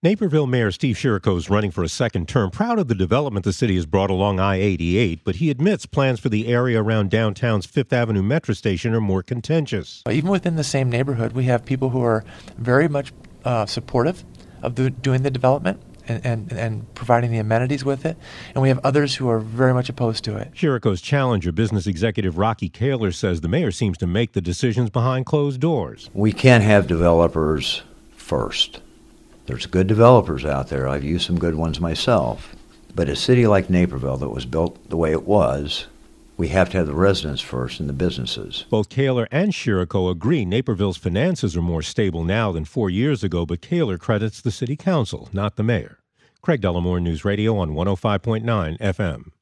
Naperville Mayor Steve Chirico is running for a second term, proud of the development the city has brought along I-88, but he admits plans for the area around downtown's Fifth Avenue Metro Station are more contentious. Even within the same neighborhood, we have people who are very much supportive of doing the development and providing the amenities with it, and we have others who are very much opposed to it. Chirico's challenger, business executive Rocky Kaler, says the mayor seems to make the decisions behind closed doors. We can't have developers first. There's good developers out there. I've used some good ones myself. But a city like Naperville that was built the way it was, we have to have the residents first and the businesses. Both Kaler and Chirico agree Naperville's finances are more stable now than 4 years ago, but Kaler credits the city council, not the mayor. Craig Dellamore, News Radio on 105.9 FM.